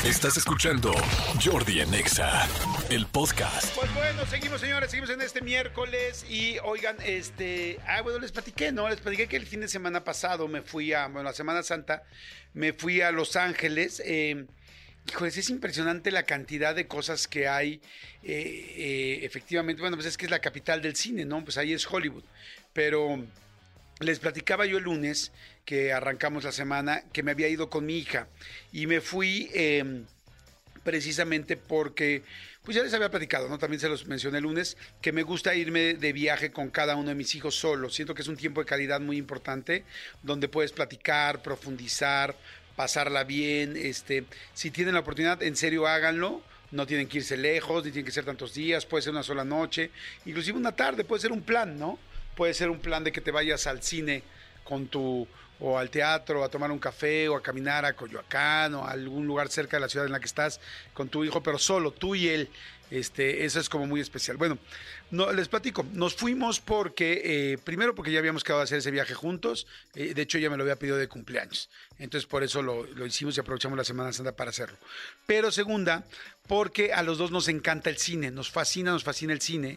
Estás escuchando Jordi en Exa, el podcast. Pues bueno, seguimos, señores, seguimos en este miércoles y oigan, bueno, les platiqué que el fin de semana pasado me fui la Semana Santa, me fui a Los Ángeles. Híjoles, es impresionante la cantidad de cosas que hay, efectivamente. Bueno, pues es que es la capital del cine, ¿no? Pues ahí es Hollywood, pero les platicaba yo el lunes que arrancamos la semana que me había ido con mi hija y me fui precisamente porque, pues ya les había platicado, ¿no? También se los mencioné el lunes, que me gusta irme de viaje con cada uno de mis hijos solo. Siento que es un tiempo de calidad muy importante, donde puedes platicar, profundizar, pasarla bien. Si tienen la oportunidad, en serio háganlo. No tienen que irse lejos, ni tienen que ser tantos días, puede ser una sola noche, inclusive una tarde, puede ser un plan, ¿no? Puede ser un plan de que te vayas al cine o al teatro, a tomar un café, o a caminar a Coyoacán, o a algún lugar cerca de la ciudad en la que estás con tu hijo, pero solo, tú y él. Eso es como muy especial. Bueno, no, les platico, nos fuimos porque, primero porque ya habíamos quedado a hacer ese viaje juntos, de hecho ella me lo había pedido de cumpleaños, entonces por eso lo hicimos y aprovechamos la Semana Santa para hacerlo. Pero segunda, porque a los dos nos encanta el cine, nos fascina el cine,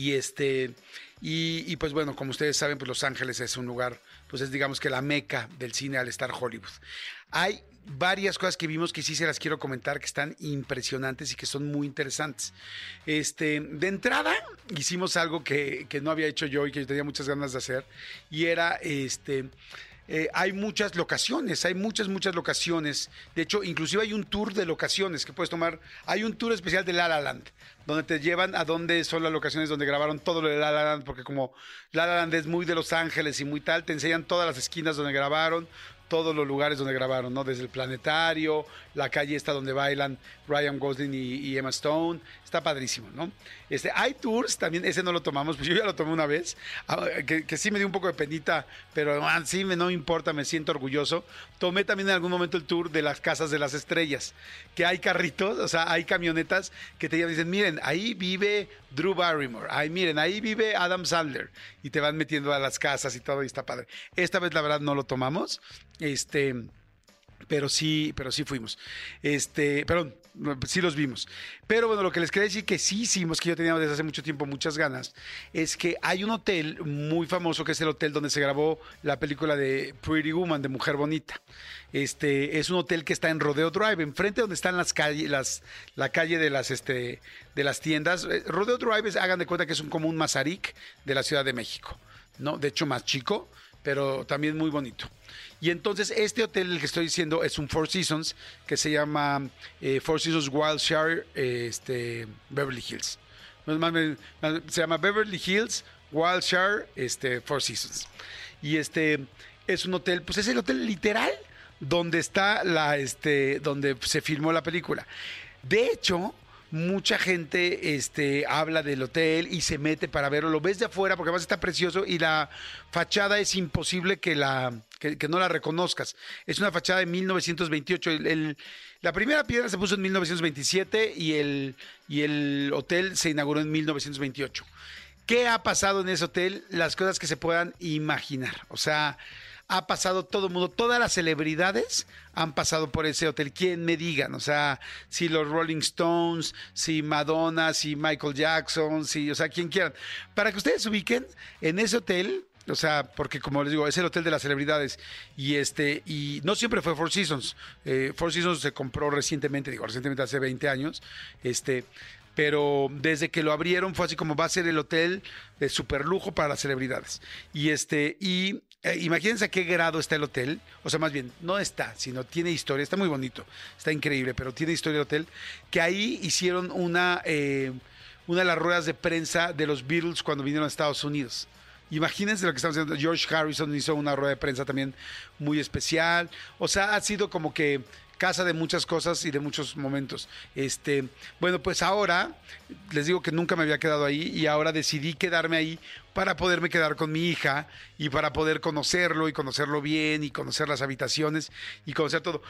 y pues bueno, como ustedes saben, pues Los Ángeles es un lugar, pues es digamos que la meca del cine al estar Hollywood. Hay varias cosas que vimos que sí se las quiero comentar, que están impresionantes y que son muy interesantes. De entrada, hicimos algo que no había hecho yo y que yo tenía muchas ganas de hacer, y era hay muchas locaciones, hay muchas locaciones. De hecho, inclusive hay un tour de locaciones que puedes tomar. Hay un tour especial de La La Land, donde te llevan a donde son las locaciones donde grabaron todo lo de La La Land, porque como La La Land es muy de Los Ángeles y muy tal, te enseñan todas las esquinas donde grabaron, todos los lugares donde grabaron, ¿no? Desde el planetario, la calle esta donde bailan Ryan Gosling y Emma Stone. Está padrísimo, ¿no? Hay tours también, ese no lo tomamos, pues yo ya lo tomé una vez, que sí me dio un poco de penita, pero sí, no importa, me siento orgulloso. Tomé también en algún momento el tour de las casas de las estrellas, que hay carritos, o sea, hay camionetas que te dicen, miren, ahí vive Drew Barrymore, miren, ahí vive Adam Sandler, y te van metiendo a las casas y todo, y está padre. Esta vez la verdad no lo tomamos, pero sí fuimos. Perdón, sí los vimos. Pero bueno, lo que les quería decir que sí hicimos, que yo tenía desde hace mucho tiempo muchas ganas, es que hay un hotel muy famoso, que es el hotel donde se grabó la película de Pretty Woman, de Mujer Bonita. Es un hotel que está en Rodeo Drive, enfrente donde están las calles, la calle de las tiendas. Rodeo Drive, hagan de cuenta que es como un Mazarik de la Ciudad de México, ¿no? De hecho, más chico, pero también muy bonito. Y entonces este hotel, el que estoy diciendo, es un Four Seasons, que se llama Four Seasons Wilshire Beverly Hills. Se llama Beverly Hills Wilshire Four Seasons. Y es un hotel, pues es el hotel literal donde está donde se filmó la película. De hecho, mucha gente habla del hotel y se mete para verlo. Lo ves de afuera porque además está precioso y la fachada es imposible que no la reconozcas. Es una fachada de 1928. La primera piedra se puso en 1927 y el hotel se inauguró en 1928. ¿Qué ha pasado en ese hotel? Las cosas que se puedan imaginar. O sea, ha pasado todo el mundo, todas las celebridades han pasado por ese hotel. ¿Quién me digan? O sea, si los Rolling Stones, si Madonna, si Michael Jackson, o sea, quien quieran. Para que ustedes se ubiquen en ese hotel, o sea, porque como les digo, es el hotel de las celebridades y no siempre fue Four Seasons. Four Seasons se compró recientemente hace 20 años, pero desde que lo abrieron fue así como va a ser el hotel de super lujo para las celebridades. Imagínense a qué grado está el hotel, o sea, más bien, no está, sino tiene historia, está muy bonito, está increíble, pero tiene historia el hotel, que ahí hicieron una de las ruedas de prensa de los Beatles cuando vinieron a Estados Unidos. Imagínense lo que estamos haciendo. George Harrison hizo una rueda de prensa también muy especial. O sea, ha sido como que casa de muchas cosas y de muchos momentos. Bueno, pues ahora les digo que nunca me había quedado ahí y ahora decidí quedarme ahí para poderme quedar con mi hija y para poder conocerlo y conocerlo bien y conocer las habitaciones y conocer todo.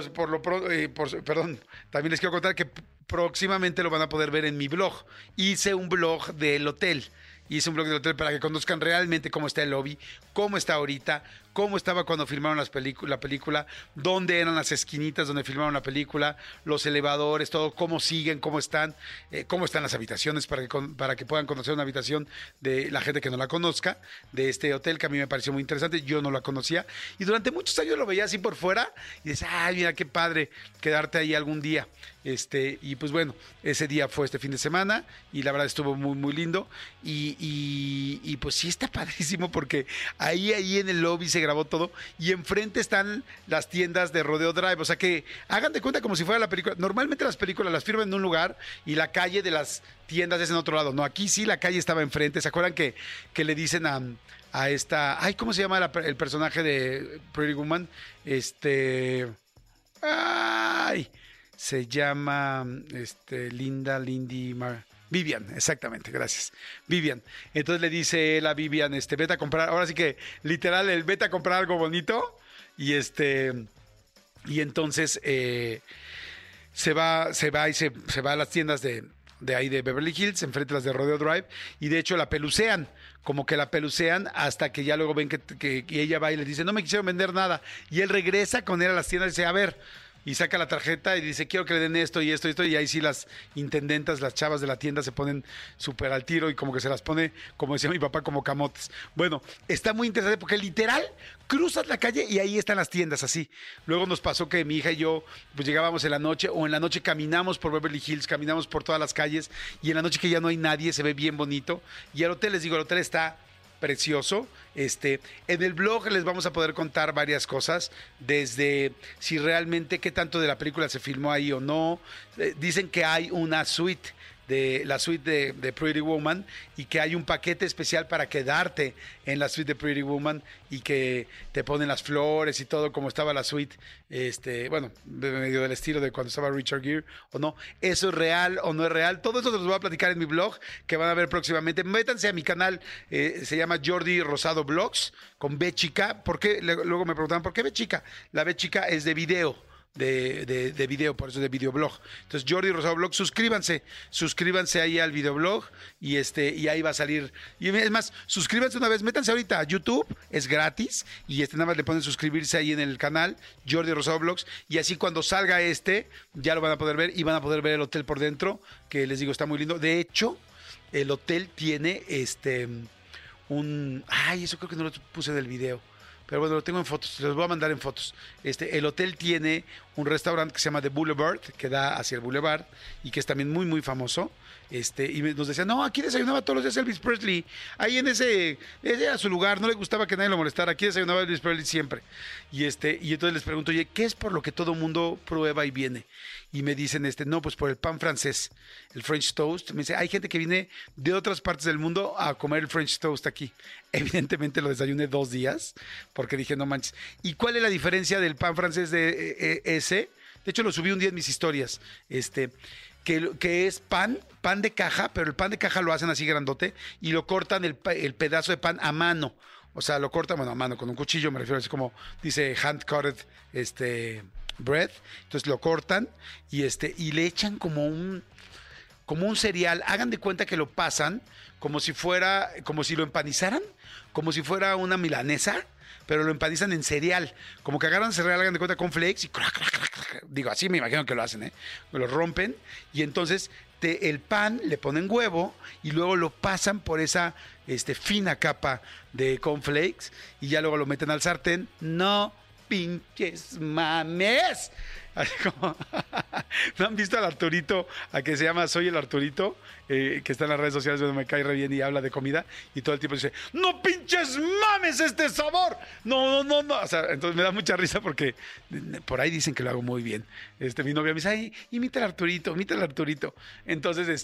Perdón, también les quiero contar que próximamente lo van a poder ver en mi blog. Hice un blog del hotel para que conozcan realmente cómo está el lobby, cómo está ahorita, cómo estaba cuando filmaron la película, dónde eran las esquinitas donde filmaron la película, los elevadores, todo, cómo siguen, cómo están las habitaciones para que puedan conocer una habitación de la gente que no la conozca, de este hotel que a mí me pareció muy interesante, yo no la conocía y durante muchos años lo veía así por fuera y decía, ay, mira qué padre quedarte ahí algún día. Y pues bueno, ese día fue este fin de semana y la verdad estuvo muy, muy lindo y pues sí está padrísimo porque ahí en el lobby se grabó todo y enfrente están las tiendas de Rodeo Drive, o sea que hagan de cuenta como si fuera la película. Normalmente las películas las firman en un lugar y la calle de las tiendas es en otro lado, no, aquí sí la calle estaba enfrente. ¿Se acuerdan que le dicen a esta, ay, ¿cómo se llama el personaje de Pretty Woman? Se llama Vivian, exactamente, gracias. Vivian. Entonces le dice él a Vivian, vete a comprar, ahora sí que literal, vete a comprar algo bonito. Y entonces se va a las tiendas de ahí de Beverly Hills, enfrente de las de Rodeo Drive, y de hecho la pelucean, como que la pelucean hasta que ya luego ven que ella va y le dice, no me quisieron vender nada. Y él regresa con él a las tiendas y dice, a ver, y saca la tarjeta y dice, quiero que le den esto y esto y esto, y ahí sí las intendentas, las chavas de la tienda se ponen súper al tiro y como que se las pone, como decía mi papá, como camotes. Bueno, está muy interesante porque literal cruzas la calle y ahí están las tiendas así. Luego nos pasó que mi hija y yo pues llegábamos en la noche o en la noche caminamos por Beverly Hills, caminamos por todas las calles y en la noche que ya no hay nadie se ve bien bonito y el hotel, les digo, el hotel está precioso. En el blog les vamos a poder contar varias cosas, desde si realmente qué tanto de la película se filmó ahí o no. Dicen que hay una suite, la suite de Pretty Woman, y que hay un paquete especial para quedarte en la suite de Pretty Woman y que te ponen las flores y todo como estaba la suite, bueno, medio del estilo de cuando estaba Richard Gere o no. ¿Eso es real o no es real? Todo eso se los voy a platicar en mi blog que van a ver próximamente. Métanse a mi canal, se llama Jordi Rosado Blogs con B chica. ¿Por qué? Luego me preguntaban, ¿por qué B chica? La B chica es de video. De video, por eso de videoblog. Entonces, Jordi Rosado Blog, suscríbanse ahí al videoblog y ahí va a salir. Y es más, suscríbanse una vez, métanse ahorita a YouTube, es gratis, y nada más le ponen suscribirse ahí en el canal, Jordi Rosado Blogs, y así cuando salga ya lo van a poder ver y van a poder ver el hotel por dentro, que les digo, está muy lindo. De hecho, el hotel tiene eso creo que no lo puse del video. Pero bueno, lo tengo en fotos, los voy a mandar en fotos. El hotel tiene un restaurante que se llama The Boulevard, que da hacia el Boulevard y que es también muy, muy famoso. Y nos decían, no, aquí desayunaba todos los días Elvis Presley. Ahí ese era su lugar, no le gustaba que nadie lo molestara. Aquí desayunaba Elvis Presley siempre. Y entonces les pregunto, oye, ¿qué es por lo que todo mundo prueba y viene? Y me dicen, no, pues por el pan francés, el French toast. Me dice, hay gente que viene de otras partes del mundo a comer el French toast aquí. Evidentemente lo desayuné 2 días, porque dije, no manches. ¿Y cuál es la diferencia del pan francés de ese? De hecho, lo subí un día en mis historias. Que es pan de caja, pero el pan de caja lo hacen así grandote y lo cortan el pedazo de pan a mano. O sea, lo cortan, bueno, a mano, con un cuchillo, me refiero, así como dice hand-cutted bread. Entonces lo cortan y le echan como un cereal. Hagan de cuenta que lo pasan como si lo empanizaran, como si fuera una milanesa, pero lo empanizan en cereal. Como que agarran cereal, hagan de cuenta, con flakes y crac, crac, crac, crac. Digo, así me imagino que lo hacen, lo rompen y entonces el pan le ponen huevo y luego lo pasan por esa fina capa de cornflakes y ya luego lo meten al sartén. No pinches mames. Así como, ¿no han visto al Arturito, a que se llama Soy el Arturito, que está en las redes sociales donde me cae re bien y habla de comida y todo el tiempo dice, no pinches mames este sabor, no, o sea, entonces me da mucha risa porque por ahí dicen que lo hago muy bien. Mi novia me dice, ay, imita al Arturito, entonces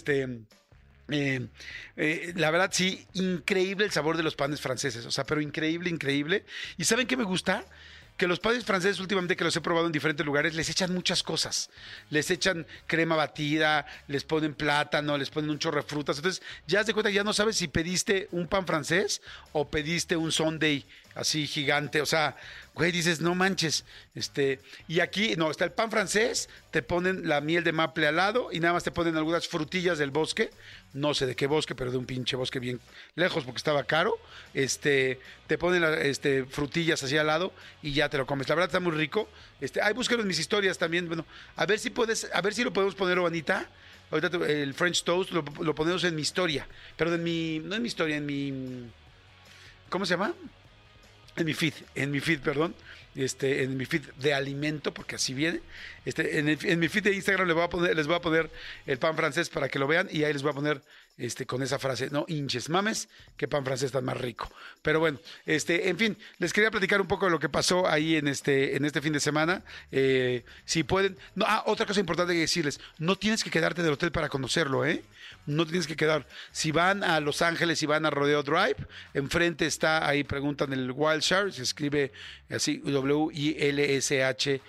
la verdad sí, increíble el sabor de los panes franceses, o sea, pero increíble. ¿Y saben qué me gusta? Que los panes franceses últimamente que los he probado en diferentes lugares les echan muchas cosas. Les echan crema batida, les ponen plátano, les ponen un chorro de frutas. Entonces ya haz de cuenta que ya no sabes si pediste un pan francés o pediste un sundae así gigante, o sea, güey, dices, no manches. Y aquí, no, está el pan francés, te ponen la miel de maple al lado y nada más te ponen algunas frutillas del bosque, no sé de qué bosque, pero de un pinche bosque bien lejos porque estaba caro. Te ponen frutillas así al lado y ya te lo comes. La verdad está muy rico. Ahí búsquenos mis historias también. Bueno, a ver si lo podemos poner, Juanita. Ahorita el French Toast lo ponemos en mi historia, pero no en mi historia, en mi, ¿cómo se llama? En mi feed, perdón. En mi feed de alimento, porque así viene. En mi feed de Instagram les voy a poner el pan francés para que lo vean y ahí les voy a poner con esa frase, no hinches mames, que pan francés está más rico. Pero bueno, en fin, les quería platicar un poco de lo que pasó ahí en este fin de semana. Si pueden, no, otra cosa importante que decirles, no tienes que quedarte del hotel para conocerlo, no tienes que quedar. Si van a Los Ángeles y van a Rodeo Drive, enfrente está, ahí preguntan el Wilshire, se escribe así, W-I-L-S-H,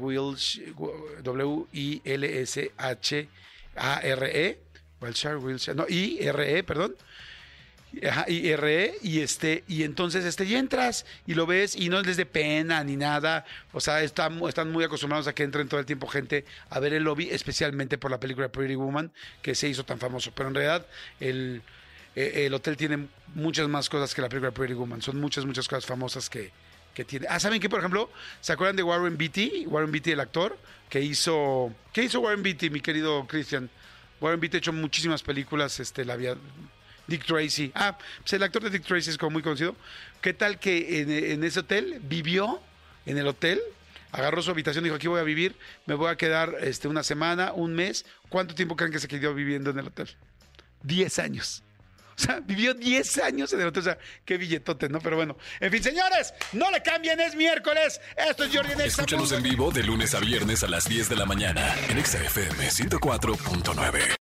W-I-L-S-H-A-R-E, Wilshire, no, I-R-E, perdón. Ajá, IRE, y entonces y entras y lo ves y no les de pena ni nada, o sea, están muy acostumbrados a que entren todo el tiempo gente a ver el lobby, especialmente por la película Pretty Woman que se hizo tan famoso, pero en realidad el hotel tiene muchas más cosas que la película Pretty Woman, son muchas cosas famosas que tiene. ¿Saben qué? Por ejemplo, ¿se acuerdan de Warren Beatty? Warren Beatty, el actor, ¿qué hizo Warren Beatty, mi querido Christian? Warren Beatty ha hecho muchísimas películas, Dick Tracy. Pues el actor de Dick Tracy es como muy conocido. ¿Qué tal que en ese hotel vivió, en el hotel, agarró su habitación, dijo, aquí voy a vivir, me voy a quedar una semana, un mes? ¿Cuánto tiempo creen que se quedó viviendo en el hotel? 10 años. O sea, vivió 10 años en el hotel. O sea, qué billetote, ¿no? Pero bueno. En fin, señores, no le cambien, es miércoles. Esto es Jordi en Exa. Escúchanos en vivo de lunes a viernes a las 10 de la mañana en Exa FM 104.9.